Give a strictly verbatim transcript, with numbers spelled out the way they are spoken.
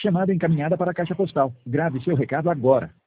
Chamada encaminhada para a caixa postal. Grave seu recado agora.